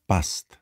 past.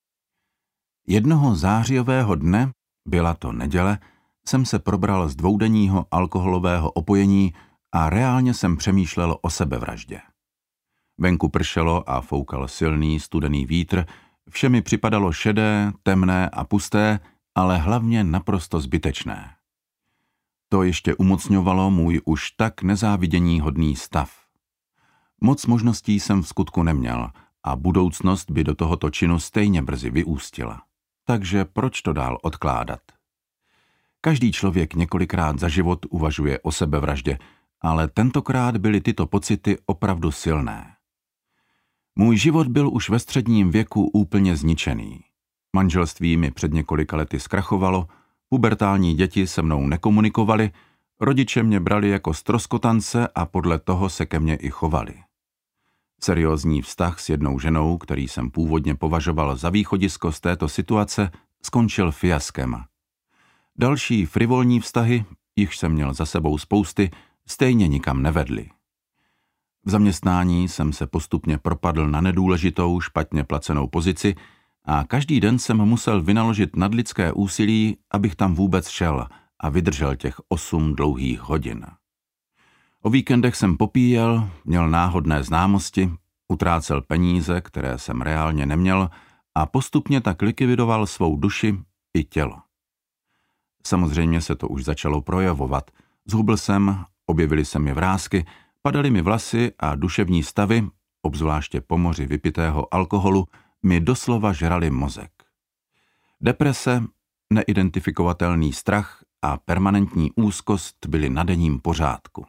Jednoho zářijového dne, byla to neděle, jsem se probral z dvoudenního alkoholového opojení a reálně jsem přemýšlel o sebevraždě. Venku pršelo a foukal silný studený vítr, vše mi připadalo šedé, temné a pusté, ale hlavně naprosto zbytečné. To ještě umocňovalo můj už tak nezáviděníhodný stav. Moc možností jsem v skutku neměl a budoucnost by do tohoto činu stejně brzy vyústila. Takže proč to dál odkládat? Každý člověk několikrát za život uvažuje o sebevraždě, ale tentokrát byly tyto pocity opravdu silné. Můj život byl už ve středním věku úplně zničený. Manželství mi před několika lety zkrachovalo, pubertální děti se mnou nekomunikovali, rodiče mě brali jako ztroskotance a podle toho se ke mně i chovali. Seriózní vztah s jednou ženou, který jsem původně považoval za východisko z této situace, skončil fiaskem. Další frivolní vztahy, jichž jsem měl za sebou spousty, stejně nikam nevedly. V zaměstnání jsem se postupně propadl na nedůležitou, špatně placenou pozici a každý den jsem musel vynaložit nadlidské úsilí, abych tam vůbec šel a vydržel těch 8 dlouhých hodin. O víkendech jsem popíjel, měl náhodné známosti, utrácel peníze, které jsem reálně neměl a postupně tak likvidoval svou duši i tělo. Samozřejmě se to už začalo projevovat. Zhubil jsem, objevily se mi vrásky, padaly mi vlasy a duševní stavy, obzvláště po moři vypitého alkoholu, mi doslova žrali mozek. Deprese, neidentifikovatelný strach a permanentní úzkost byly na denním pořádku.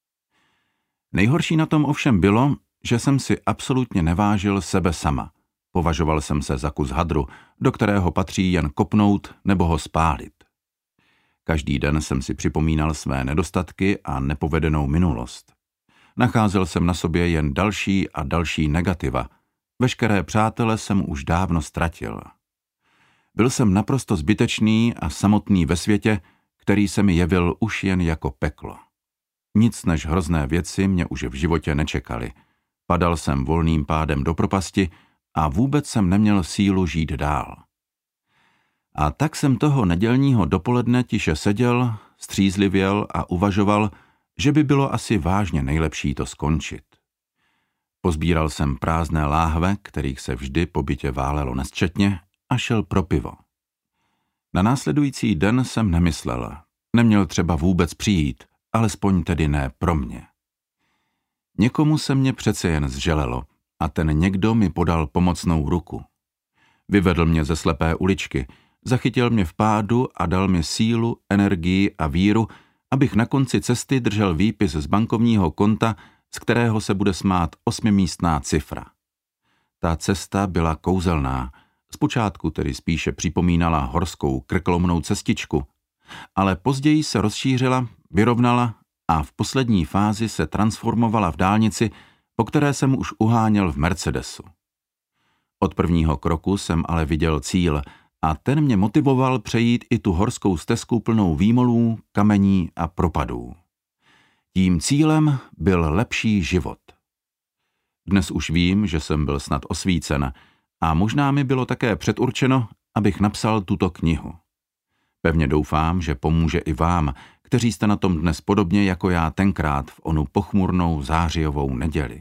Nejhorší na tom ovšem bylo, že jsem si absolutně nevážil sebe sama. Považoval jsem se za kus hadru, do kterého patří jen kopnout nebo ho spálit. Každý den jsem si připomínal své nedostatky a nepovedenou minulost. Nacházel jsem na sobě jen další a další negativa. Veškeré přátele jsem už dávno ztratil. Byl jsem naprosto zbytečný a samotný ve světě, který se mi jevil už jen jako peklo. Nic než hrozné věci mě už v životě nečekaly. Padal jsem volným pádem do propasti a vůbec jsem neměl sílu žít dál. A tak jsem toho nedělního dopoledne tiše seděl, střízlivěl a uvažoval, že by bylo asi vážně nejlepší to skončit. Pozbíral jsem prázdné láhve, kterých se vždy po bytě válelo nesčetně, a šel pro pivo. Na následující den jsem nemyslel, neměl třeba vůbec přijít, alespoň tedy ne pro mě. Někomu se mě přece jen zželelo a ten někdo mi podal pomocnou ruku. Vyvedl mě ze slepé uličky, zachytil mě v pádu a dal mi sílu, energii a víru, abych na konci cesty držel výpis z bankovního konta, z kterého se bude smát 8místná cifra. Ta cesta byla kouzelná, zpočátku tedy spíše připomínala horskou krkolomnou cestičku, ale později se rozšířila, vyrovnala a v poslední fázi se transformovala v dálnici, po které jsem už uháněl v Mercedesu. Od prvního kroku jsem ale viděl cíl a ten mě motivoval přejít i tu horskou stezku plnou výmolů, kamení a propadů. Tím cílem byl lepší život. Dnes už vím, že jsem byl snad osvícen a možná mi bylo také předurčeno, abych napsal tuto knihu. Pevně doufám, že pomůže i vám, kteří jste na tom dnes podobně jako já tenkrát v onu pochmurnou zářijovou neděli.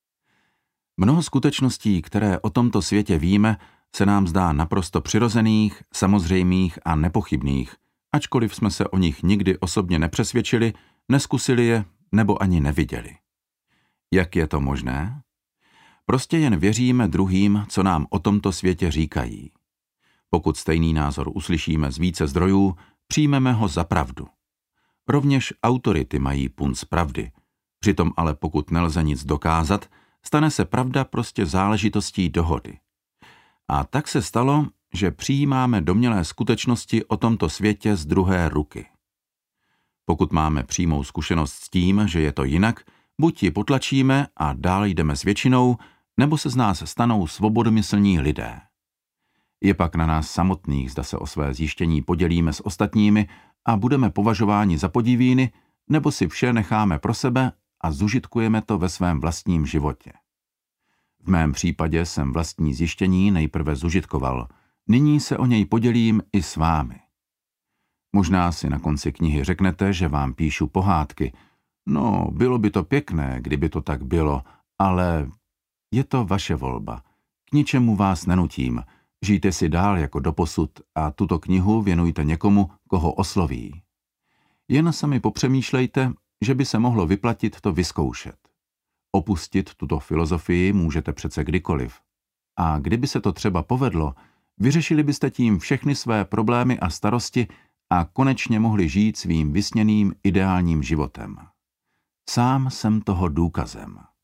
Mnoho skutečností, které o tomto světě víme, se nám zdá naprosto přirozených, samozřejmých a nepochybných, ačkoliv jsme se o nich nikdy osobně nepřesvědčili, neskusili je nebo ani neviděli. Jak je to možné? Prostě jen věříme druhým, co nám o tomto světě říkají. Pokud stejný názor uslyšíme z více zdrojů, přijmeme ho za pravdu. Rovněž autority mají punc pravdy. Přitom ale pokud nelze nic dokázat, stane se pravda prostě záležitostí dohody. A tak se stalo, že přijímáme domnělé skutečnosti o tomto světě z druhé ruky. Pokud máme přímou zkušenost s tím, že je to jinak, buď ji potlačíme a dál jdeme s většinou, nebo se z nás stanou svobodomyslní lidé. Je pak na nás samotných, zda se o své zjištění podělíme s ostatními a budeme považováni za podivíny, nebo si vše necháme pro sebe a zužitkujeme to ve svém vlastním životě. V V mém případě jsem vlastní zjištění nejprve zužitkoval. Nyní se o něj podělím i s vámi. Možná si na konci knihy řeknete, že vám píšu pohádky. No, bylo by to pěkné, kdyby to tak bylo, ale je to vaše volba. K ničemu vás nenutím. Žijte si dál jako doposud a tuto knihu věnujte někomu, koho osloví. Jen sami popřemýšlejte, že by se mohlo vyplatit to vyzkoušet. Opustit tuto filozofii můžete přece kdykoliv. A kdyby se to třeba povedlo, vyřešili byste tím všechny své problémy a starosti a konečně mohli žít svým vysněným ideálním životem. Sám jsem toho důkazem.